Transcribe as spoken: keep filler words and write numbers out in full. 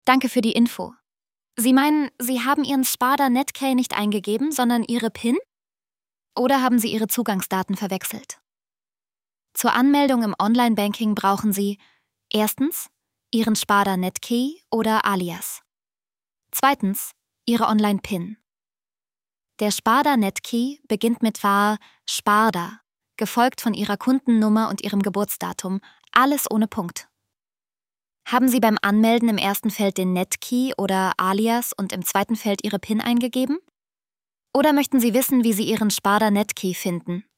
Danke für die Info. Sie meinen, Sie haben Ihren Sparda Netkey nicht eingegeben, sondern Ihre PIN? Oder haben Sie Ihre Zugangsdaten verwechselt? Zur Anmeldung im Online-Banking brauchen Sie erstens Ihren Sparda Netkey oder Alias. Zweitens Ihre Online-PIN. Der Sparda Netkey beginnt mit var Sparda, gefolgt von Ihrer Kundennummer und Ihrem Geburtsdatum, alles ohne Punkt. Haben Sie beim Anmelden im ersten Feld den Netkey oder Alias und im zweiten Feld Ihre PIN eingegeben? Oder möchten Sie wissen, wie Sie Ihren Sparda Netkey finden?